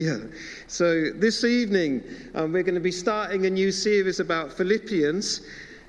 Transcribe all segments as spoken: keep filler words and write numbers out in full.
Yeah. So this evening, um, we're going to be starting a new series about Philippians.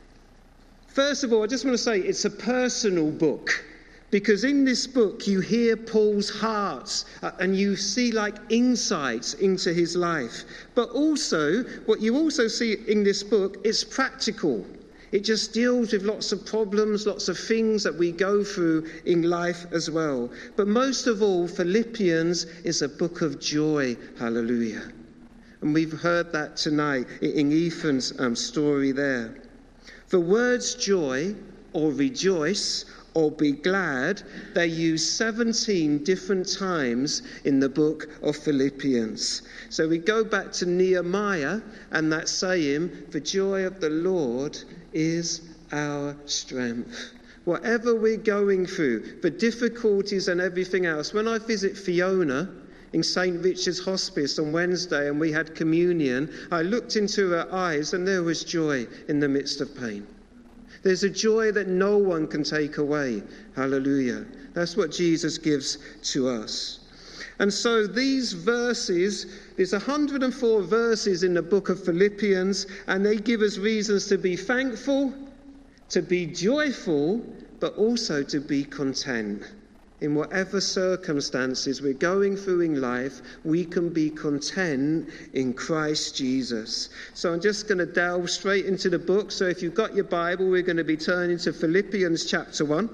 First of all, I just want to say it's a personal book, because in this book you hear Paul's heart uh, and you see like insights into his life. But also, what you also see in this book is practical. It just deals with lots of problems, lots of things that we go through in life as well. But most of all, Philippians is a book of joy. Hallelujah. And we've heard that tonight in Ethan's um, story there. The words joy or rejoice or be glad, they use seventeen different times in the book of Philippians. So we go back to Nehemiah and that saying, the joy of the Lord is our strength. Whatever we're going through, the difficulties and everything else. When I visit Fiona in Saint Richard's Hospice on Wednesday and we had communion, I looked into her eyes and there was joy in the midst of pain. There's a joy that no one can take away. Hallelujah. That's what Jesus gives to us. And so these verses, there's one hundred four verses in the book of Philippians, and they give us reasons to be thankful, to be joyful, but also to be content. In whatever circumstances we're going through in life, we can be content in Christ Jesus. So I'm just going to delve straight into the book. So if you've got your Bible, we're going to be turning to Philippians chapter one.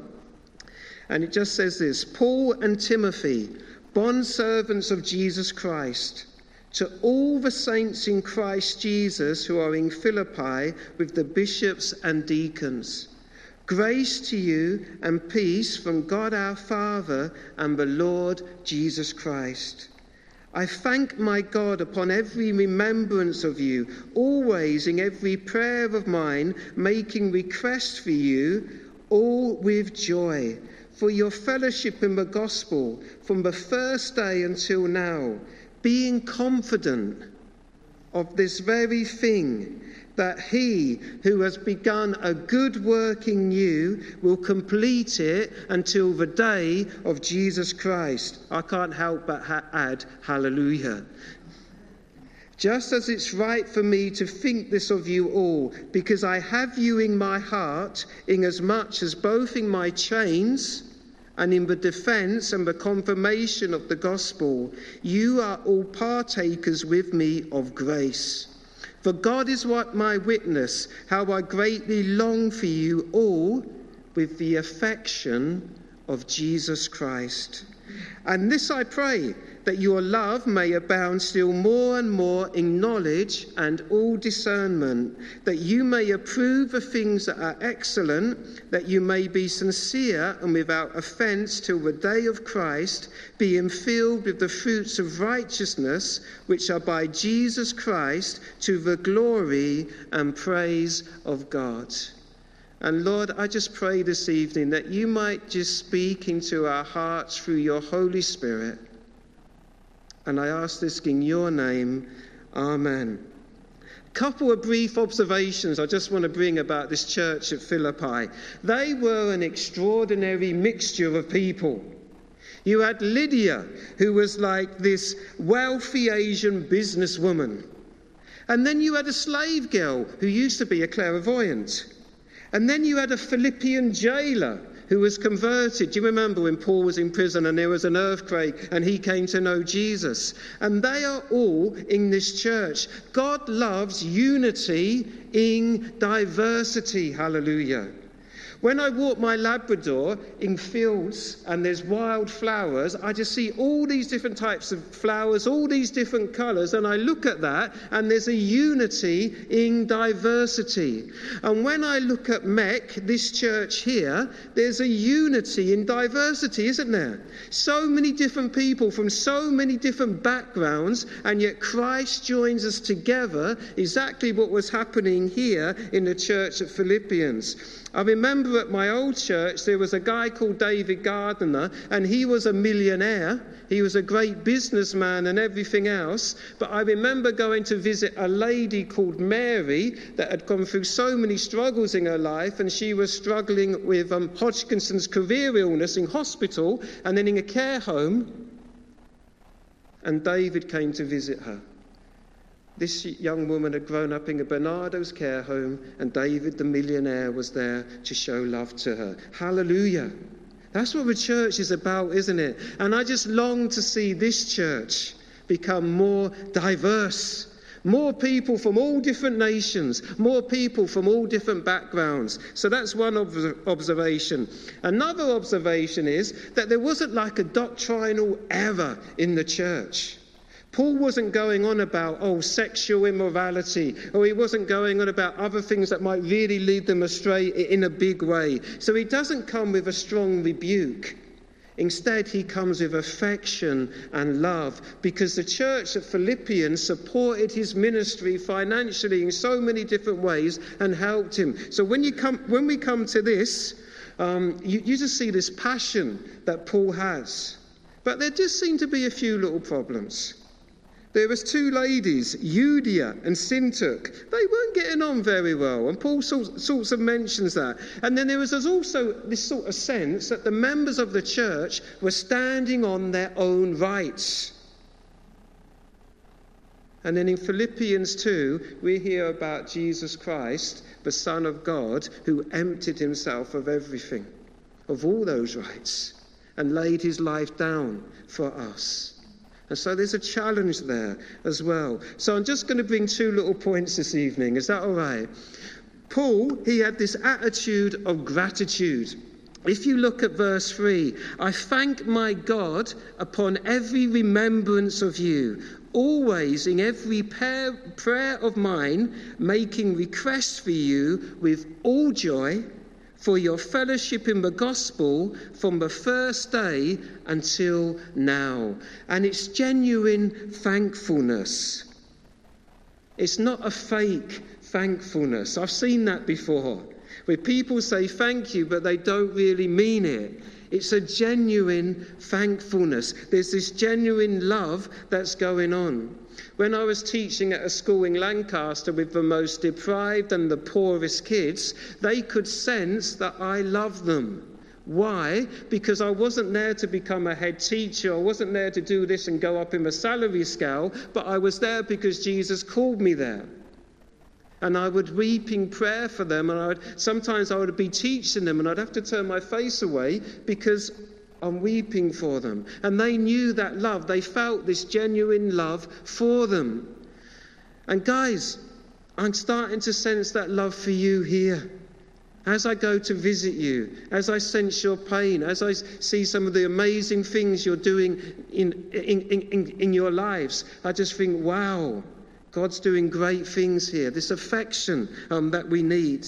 And it just says this: Paul and Timothy, bondservants of Jesus Christ, to all the saints in Christ Jesus who are in Philippi with the bishops and deacons. Grace to you and peace from God our Father and the Lord Jesus Christ. I thank my God upon every remembrance of you, always in every prayer of mine, making request for you, all with joy, for your fellowship in the gospel from the first day until now, being confident of this very thing, that he who has begun a good work in you will complete it until the day of Jesus Christ. I can't help but ha- add, hallelujah. Just as it's right for me to think this of you all, because I have you in my heart, inasmuch as both in my chains and in the defense and the confirmation of the gospel, you are all partakers with me of grace. For God is what my witness, how I greatly long for you all with the affection of Jesus Christ. And this I pray, that your love may abound still more and more in knowledge and all discernment, that you may approve the things that are excellent, that you may be sincere and without offence till the day of Christ, being filled with the fruits of righteousness, which are by Jesus Christ, to the glory and praise of God. And Lord, I just pray this evening that you might just speak into our hearts through your Holy Spirit. And I ask this in your name. Amen. A couple of brief observations I just want to bring about this church at Philippi. They were an extraordinary mixture of people. You had Lydia, who was like this wealthy Asian businesswoman. And then you had a slave girl who used to be a clairvoyant. And then you had a Philippian jailer who was converted. Do you remember when Paul was in prison and there was an earthquake and he came to know Jesus? And they are all in this church. God loves unity in diversity. Hallelujah. When I walk my Labrador in fields and there's wild flowers, I just see all these different types of flowers, all these different colours, and I look at that and there's a unity in diversity. And when I look at M E C, this church here, there's a unity in diversity, isn't there? So many different people from so many different backgrounds, and yet Christ joins us together, exactly what was happening here in the church at Philippians. I remember at my old church there was a guy called David Gardner, and he was a millionaire. He was a great businessman and everything else. But I remember going to visit a lady called Mary that had gone through so many struggles in her life, and she was struggling with um, Hodgkinson's career illness in hospital and then in a care home. and David came to visit her. This young woman had grown up in a Bernardo's care home, and David the millionaire was there to show love to her. Hallelujah. That's what the church is about, isn't it? And I just long to see this church become more diverse. More people from all different nations, more people from all different backgrounds. So that's one ob- observation. Another observation is that there wasn't like a doctrinal error in the church. Paul wasn't going on about, oh, sexual immorality, or he wasn't going on about other things that might really lead them astray in a big way. So he doesn't come with a strong rebuke. Instead, he comes with affection and love, because the church at Philippians supported his ministry financially in so many different ways and helped him. So when you come, when we come to this, um, you, you just see this passion that Paul has. But there just seem to be a few little problems. There was two ladies, Euodia and Syntyche. They weren't getting on very well, and Paul sort, sorts of mentions that. And then there was also this sort of sense that the members of the church were standing on their own rights. And then in Philippians two, we hear about Jesus Christ, the Son of God, who emptied himself of everything, of all those rights, and laid his life down for us. And so there's a challenge there as well. So I'm just going to bring two little points this evening. Is that all right? Paul, he had this attitude of gratitude. If you look at verse three, I thank my God upon every remembrance of you, always in every prayer of mine, making requests for you with all joy, for your fellowship in the gospel from the first day until now. And it's genuine thankfulness. It's not a fake thankfulness. I've seen that before, where people say thank you, but they don't really mean it. It's a genuine thankfulness. There's this genuine love that's going on. When I was teaching at a school in Lancaster with the most deprived and the poorest kids, they could sense that I loved them. Why? Because I wasn't there to become a head teacher. I wasn't there to do this and go up in the salary scale, but I was there because Jesus called me there. And I would weep in prayer for them, and I would, sometimes I would be teaching them, and I'd have to turn my face away because I'm weeping for them. And they knew that love. They felt this genuine love for them. And guys, I'm starting to sense that love for you here. As I go to visit you, as I sense your pain, as I see some of the amazing things you're doing in, in, in, in your lives, I just think, wow, God's doing great things here. This affection um, that we need.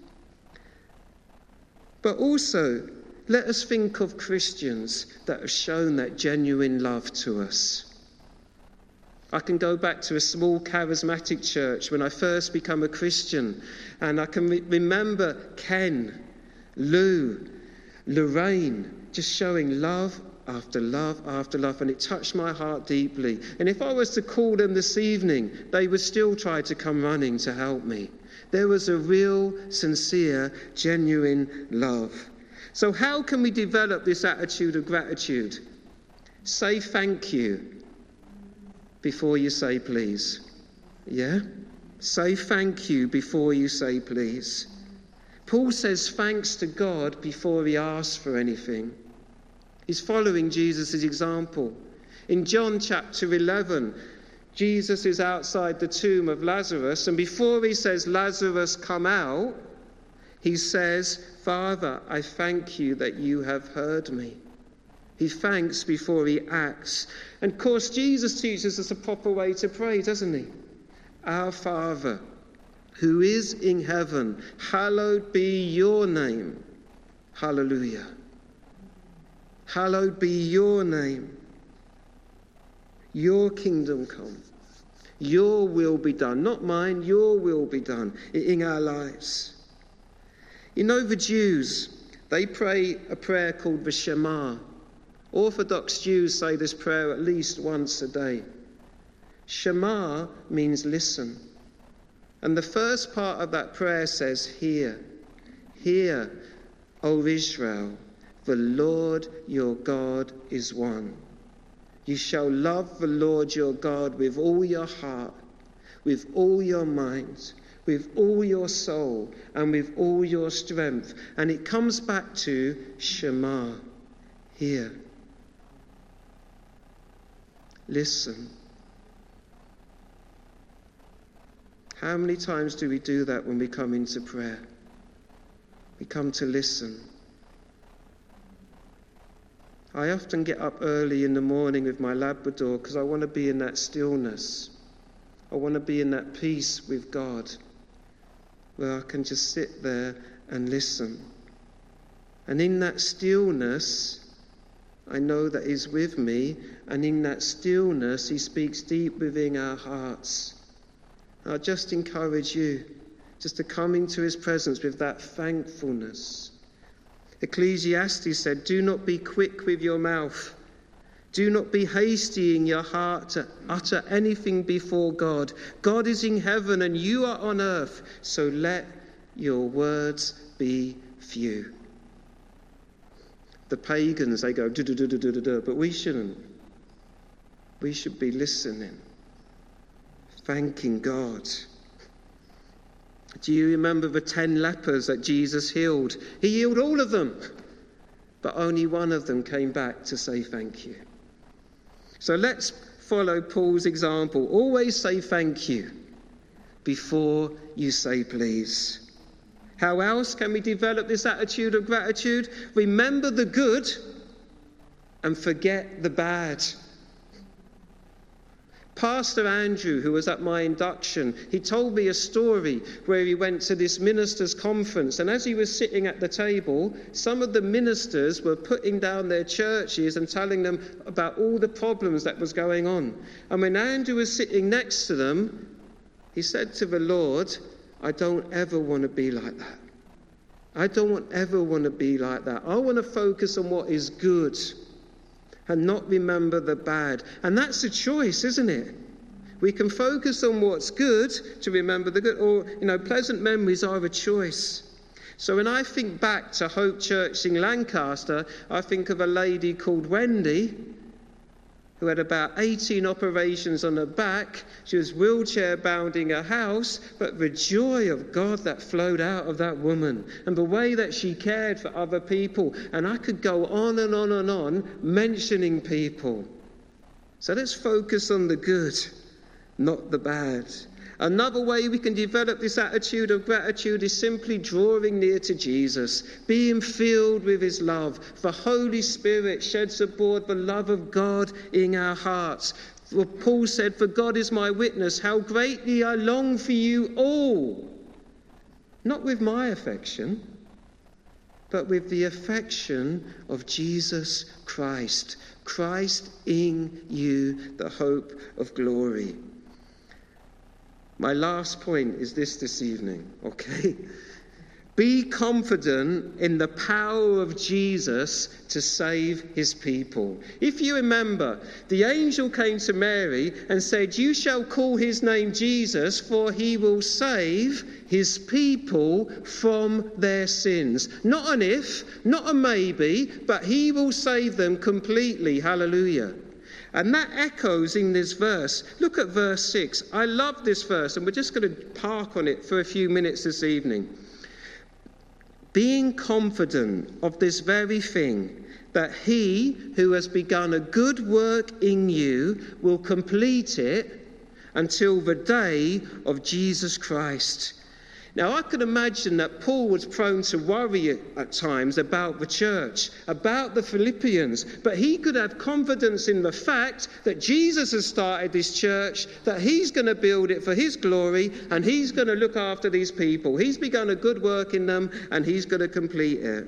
But also, let us think of Christians that have shown that genuine love to us. I can go back to a small charismatic church when I first became a Christian, and I can re- remember Ken, Lou, Lorraine, just showing love after love after love, and it touched my heart deeply. And if I was to call them this evening, they would still try to come running to help me. There was a real, sincere, genuine love. So how can we develop this attitude of gratitude? Say thank you before you say please. Yeah? Say thank you before you say please. Paul says thanks to God before he asks for anything. He's following Jesus' example. In John chapter eleven, Jesus is outside the tomb of Lazarus, and before he says, Lazarus, come out, he says, Father, I thank you that you have heard me. He thanks before he acts. And of course, Jesus teaches us a proper way to pray, doesn't he? Our Father, who is in heaven, hallowed be your name. Hallelujah. Hallowed be your name. Your kingdom come. Your will be done. Not mine, your will be done in our lives. You know, the Jews, they pray a prayer called the Shema. Orthodox Jews say this prayer at least once a day. Shema means listen. And the first part of that prayer says, hear. Hear, O Israel, the Lord your God is one. You shall love the Lord your God with all your heart, with all your mind, with all your soul, and with all your strength. And it comes back to Shema, hear, listen. How many times do we do that when we come into prayer? We come to listen. I often get up early in the morning with my Labrador because I want to be in that stillness. I want to be in that peace with God where I can just sit there and listen. And in that stillness, I know that he's with me, and in that stillness, he speaks deep within our hearts. I just encourage you just to come into his presence with that thankfulness. Ecclesiastes said, do not be quick with your mouth. Do not be hasty in your heart to utter anything before God. God is in heaven and you are on earth, so let your words be few. The pagans, they go, do do do do do do, but we shouldn't. We should be listening, thanking God. Do you remember the ten lepers that Jesus healed? He healed all of them, but only one of them came back to say thank you. So let's follow Paul's example. Always say thank you before you say please. How else can we develop this attitude of gratitude? Remember the good and forget the bad. Pastor Andrew, who was at my induction, he told me a story where he went to this ministers' conference, and as he was sitting at the table, some of the ministers were putting down their churches and telling them about all the problems that was going on. And when Andrew was sitting next to them, he said to the Lord, I don't ever want to be like that. I don't ever want to be like that. I want to focus on what is good and not remember the bad. And that's a choice, isn't it? We can focus on what's good to remember the good, or, you know, pleasant memories are a choice. So when I think back to Hope Church in Lancaster, I think of a lady called Wendy, who had about eighteen operations on her back. She was wheelchair bound in her house, but the joy of God that flowed out of that woman and the way that she cared for other people. And I could go on and on and on mentioning people. So let's focus on the good, not the bad. Another way we can develop this attitude of gratitude is simply drawing near to Jesus, being filled with his love. The Holy Spirit sheds abroad the love of God in our hearts. Paul said, for God is my witness, how greatly I long for you all. Not with my affection, but with the affection of Jesus Christ. Christ in you, the hope of glory. My last point is this this evening, okay? Be confident in the power of Jesus to save his people. If you remember, the angel came to Mary and said, you shall call his name Jesus, for he will save his people from their sins. Not an if, not a maybe, but he will save them completely. Hallelujah. And that echoes in this verse. Look at verse six. I love this verse, and we're just going to park on it for a few minutes this evening. Being confident of this very thing, that he who has begun a good work in you will complete it until the day of Jesus Christ. Now, I can imagine that Paul was prone to worry at times about the church, about the Philippians, but he could have confidence in the fact that Jesus has started this church, that he's going to build it for his glory, and he's going to look after these people. He's begun a good work in them, and he's going to complete it.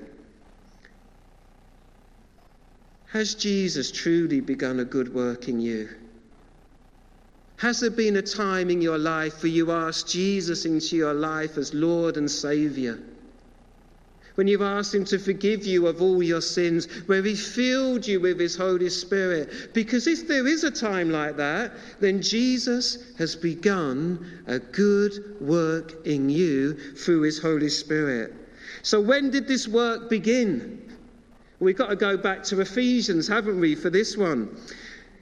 Has Jesus truly begun a good work in you? Has there been a time in your life where you asked Jesus into your life as Lord and Saviour? When you've asked him to forgive you of all your sins, where he filled you with his Holy Spirit? Because if there is a time like that, then Jesus has begun a good work in you through his Holy Spirit. So when did this work begin? We've got to go back to Ephesians, haven't we, for this one?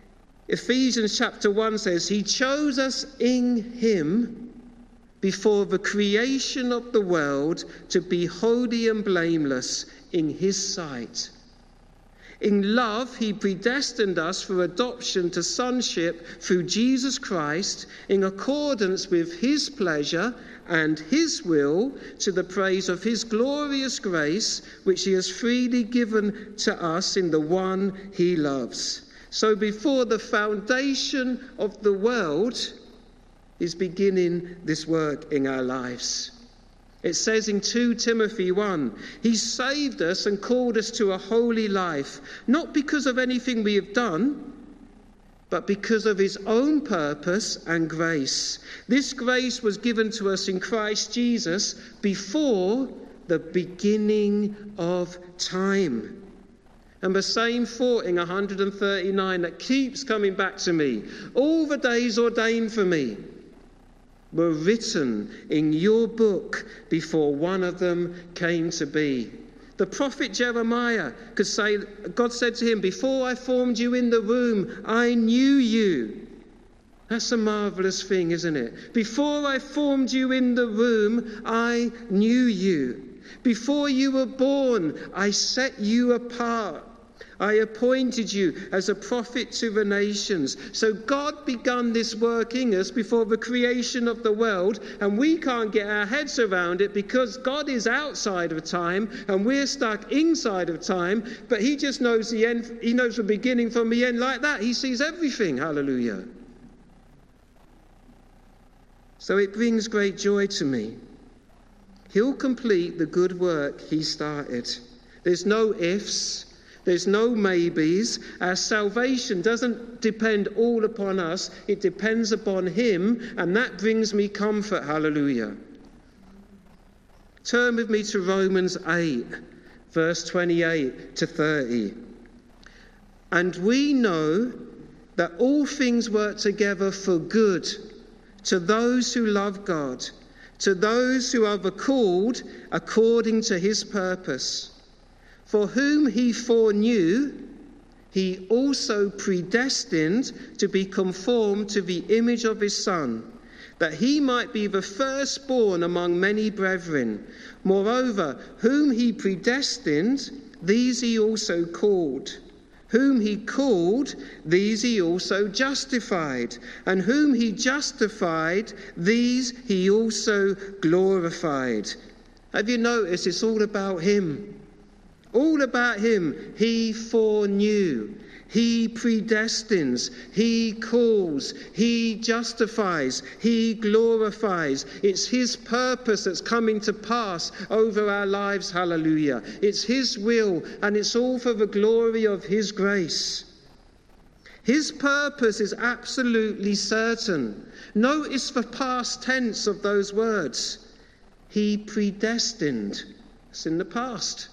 Ephesians chapter one says, he chose us in him before the creation of the world to be holy and blameless in his sight. In love, he predestined us for adoption to sonship through Jesus Christ in accordance with his pleasure and his will, to the praise of his glorious grace, which he has freely given to us in the one he loves. So before the foundation of the world, he's beginning this work in our lives. It says in Second Timothy one, he saved us and called us to a holy life, not because of anything we have done, but because of his own purpose and grace. This grace was given to us in Christ Jesus before the beginning of time. And the same thought in one thirty-nine that keeps coming back to me. All the days ordained for me were written in your book before one of them came to be. The prophet Jeremiah could say, God said to him, before I formed you in the womb, I knew you. That's a marvelous thing, isn't it? Before I formed you in the womb, I knew you. Before you were born, I set you apart. I appointed you as a prophet to the nations. So God begun this work in us before the creation of the world, and we can't get our heads around it because God is outside of time and we're stuck inside of time, but he just knows the end. He knows the beginning from the end like that. He sees everything. Hallelujah. So it brings great joy to me. He'll complete the good work he started. There's no ifs. There's no maybes. Our salvation doesn't depend all upon us. It depends upon him, and that brings me comfort. Hallelujah. Turn with me to Romans eight, verse twenty-eight to thirty. And we know that all things work together for good to those who love God, to those who are the called according to his purpose. For whom he foreknew, he also predestined to be conformed to the image of his Son, that he might be the firstborn among many brethren. Moreover, whom he predestined, these he also called. Whom he called, these he also justified. And whom he justified, these he also glorified. Have you noticed it's all about him? All about him. He foreknew. He predestines. He calls. He justifies. He glorifies. It's his purpose that's coming to pass over our lives. Hallelujah. It's his will, and it's all for the glory of his grace. His purpose is absolutely certain. Notice the past tense of those words. He predestined. It's in the past.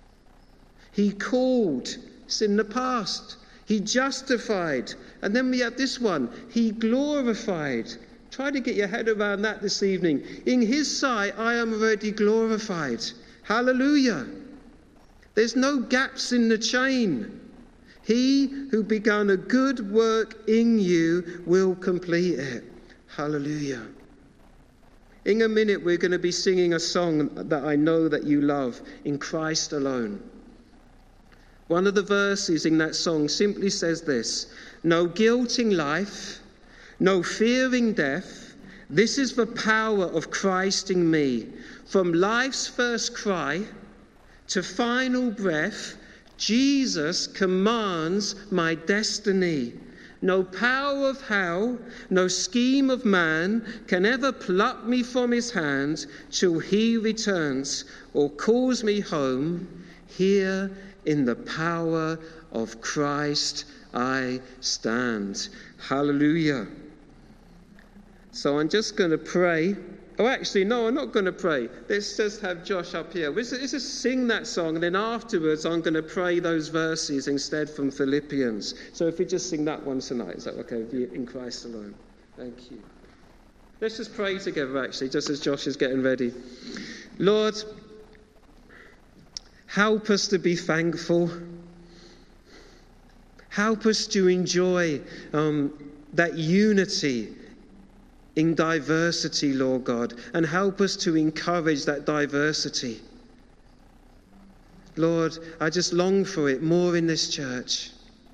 He called. It's in the past. He justified. And then we have this one. He glorified. Try to get your head around that this evening. In his sight, I am already glorified. Hallelujah. There's no gaps in the chain. He who began a good work in you will complete it. Hallelujah. In a minute, we're going to be singing a song that I know that you love, In Christ Alone. One of the verses in that song simply says this: no guilt in life, no fear in death. This is the power of Christ in me. From life's first cry to final breath, Jesus commands my destiny. No power of hell, no scheme of man can ever pluck me from his hand till he returns or calls me home. Here in the power of Christ I stand. Hallelujah. So I'm just going to pray. Oh, actually, no, I'm not going to pray. Let's just have Josh up here. Let's just sing that song, and then afterwards I'm going to pray those verses instead from Philippians. So if we just sing that one tonight, is that okay with you? In Christ alone. Thank you. Let's just pray together, actually, just as Josh is getting ready. Lord, help us to be thankful. Help us to enjoy um, that unity in diversity, Lord God, and help us to encourage that diversity. Lord, I just long for it more in this church.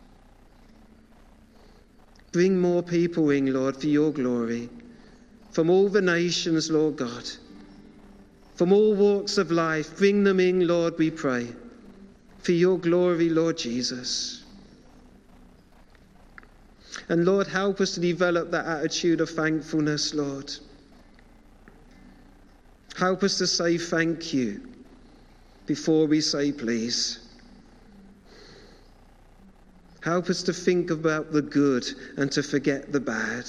Bring more people in, Lord, for your glory. From all the nations, Lord God. From all walks of life, bring them in, Lord, we pray. For your glory, Lord Jesus. And Lord, help us to develop that attitude of thankfulness, Lord. Help us to say thank you before we say please. Help us to think about the good and to forget the bad.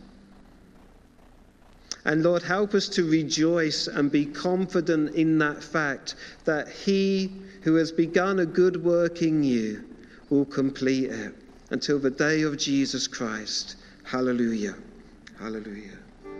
And Lord, help us to rejoice and be confident in that fact that he who has begun a good work in you will complete it until the day of Jesus Christ. Hallelujah. Hallelujah.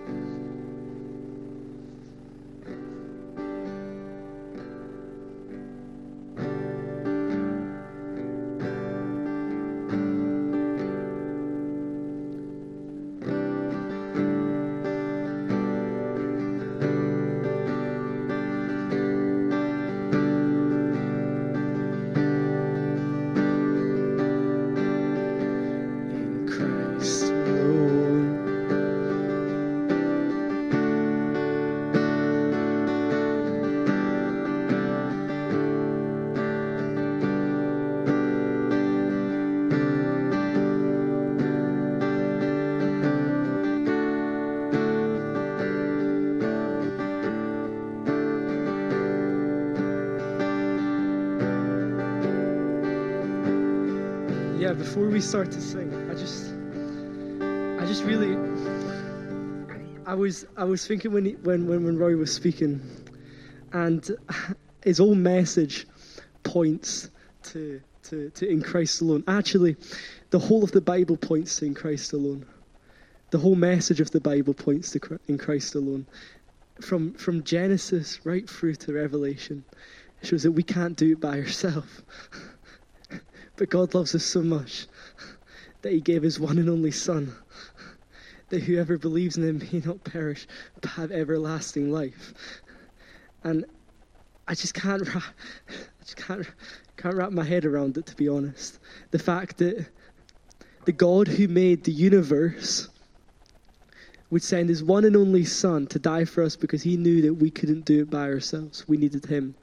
Before we start to sing, I just, I just really, I was, I was thinking when, he, when, when, when Roy was speaking, and his whole message points to, to, to in Christ alone. Actually, the whole of the Bible points to in Christ alone. The whole message of the Bible points to in Christ alone. From, from Genesis right through to Revelation, it shows that we can't do it by ourselves. But God loves us so much that he gave his one and only Son, that whoever believes in him may not perish, but have everlasting life. And I just can't, I just can't, can't wrap my head around it, to be honest. The fact that the God who made the universe would send his one and only Son to die for us because he knew that we couldn't do it by ourselves. We needed him.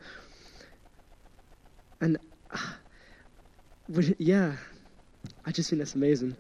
And yeah, I just think that's amazing.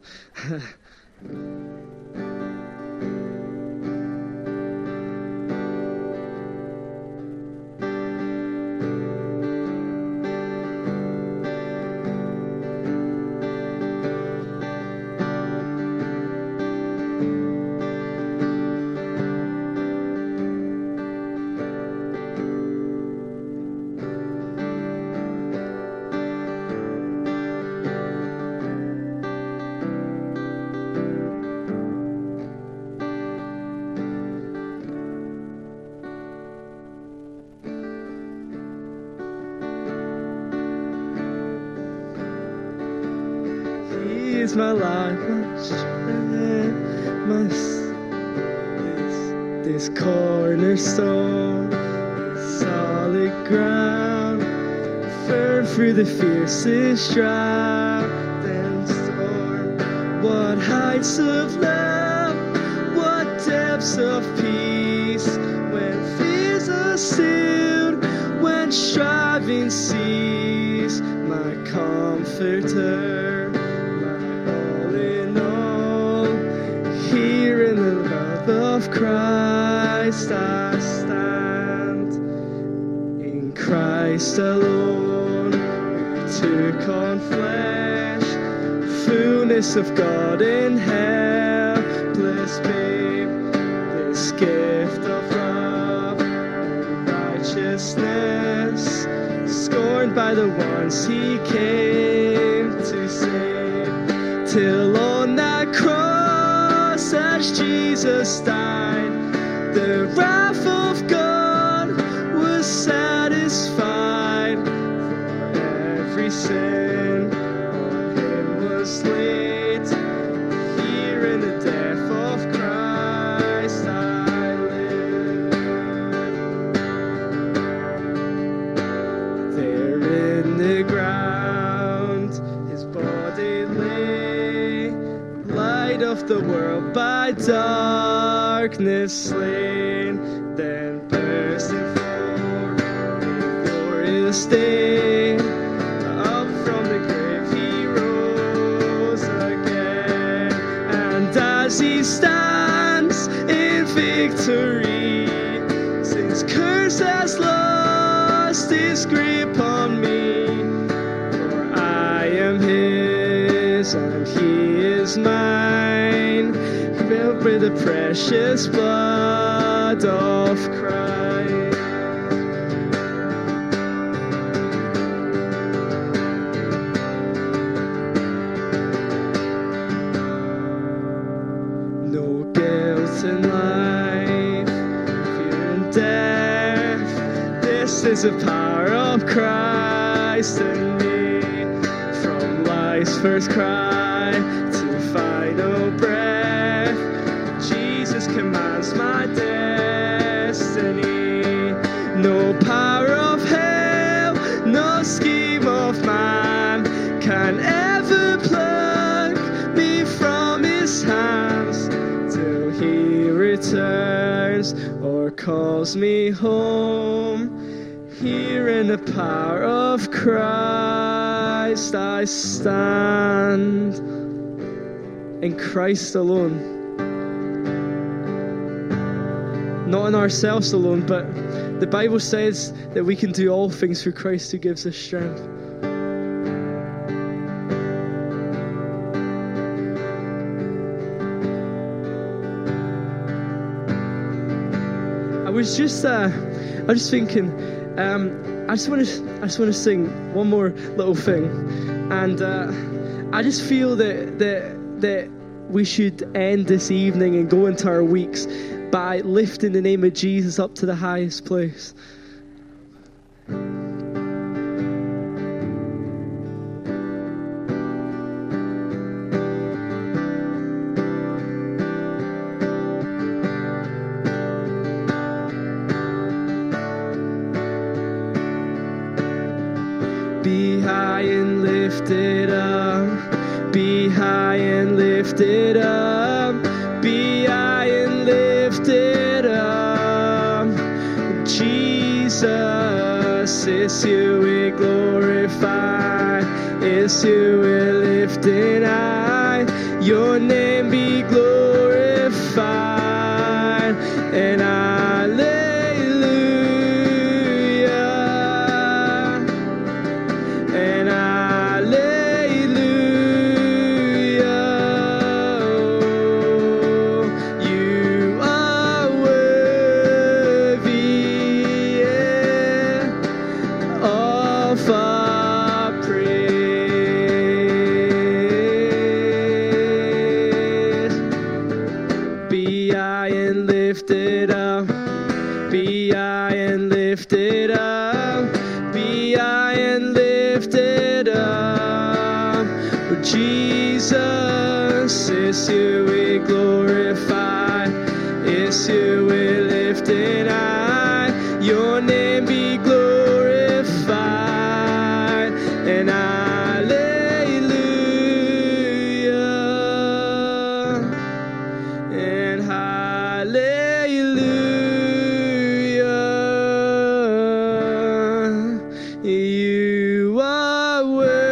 My life, my strength, my this, this cornerstone, this solid ground, firm through the fiercest drought and storm. What heights of love, what depths of peace, when fears are stilled, when striving cease, my comforter. Of Christ I stand, in Christ alone, who took on flesh, fullness of God in helpless babe, this gift of love and righteousness, scorned by the ones he came to save, till on that cross as Jesus died, the wrath of God was satisfied. For every sin on him was by darkness slain, then bursting forth in glorious day. Up from the grave he rose again, and as he stands in victory, since curse has lost its grip on me, for I am his and he is mine, filled with the precious blood of Christ. No guilt in life, fear and death, this is the power of Christ in me. From life's first cry to final breath, Jesus commands my destiny. No power of hell, no scheme of man can ever pluck me from his hands till he returns or calls me home. Here in the power of Christ I stand, in Christ alone. Not in ourselves alone, but the Bible says that we can do all things through Christ who gives us strength. I was just, uh, I was just thinking. Um, I just want to, I just want to sing one more little thing, and uh, I just feel that that that we should end this evening and go into our weeks by lifting the name of Jesus up to the highest place. Be high and lifted up, be high and lifted up, be high and lifted up. Jesus, it's you we glorify, it's you we lifted high, your name be glorified, and I live. Jesus, it's you we glorify, it's you we lifted high, your name be glorified, and hallelujah, and hallelujah, you are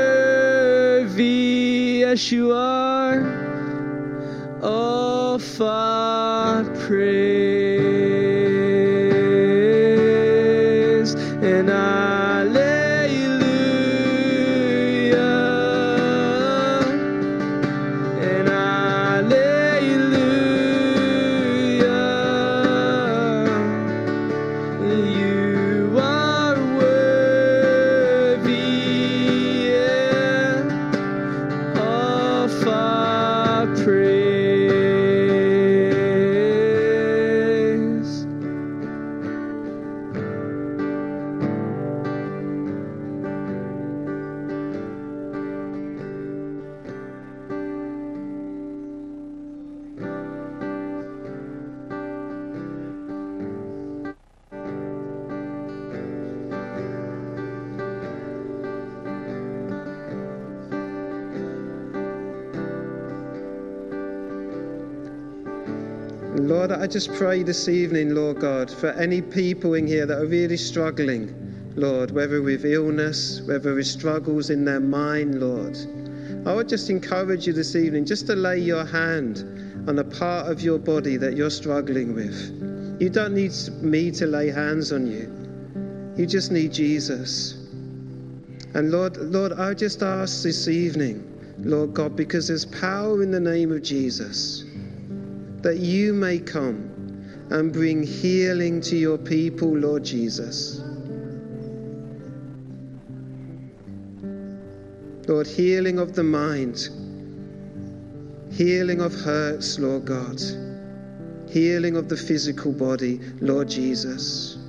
worthy, yes you are, of our praise, and hallelujah, and hallelujah, you are worthy, yeah, of our praise. Lord, I just pray this evening, Lord God, for any people in here that are really struggling, Lord, whether with illness, whether with struggles in their mind, Lord. I would just encourage you this evening just to lay your hand on a part of your body that you're struggling with. You don't need me to lay hands on you. You just need Jesus. And Lord, Lord, I just ask this evening, Lord God, because there's power in the name of Jesus, that you may come and bring healing to your people, Lord Jesus. Lord, healing of the mind, healing of hurts, Lord God, healing of the physical body, Lord Jesus.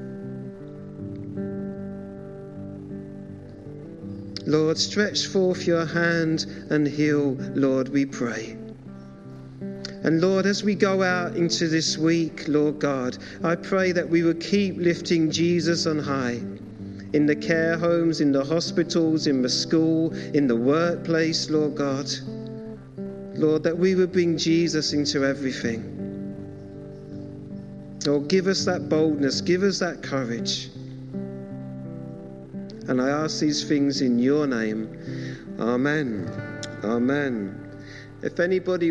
Lord, stretch forth your hand and heal, Lord, we pray. And Lord, as we go out into this week, Lord God, I pray that we would keep lifting Jesus on high. In the care homes, in the hospitals, in the school, in the workplace, Lord God. Lord, that we would bring Jesus into everything. Lord, give us that boldness, give us that courage. And I ask these things in your name. Amen. Amen. If anybody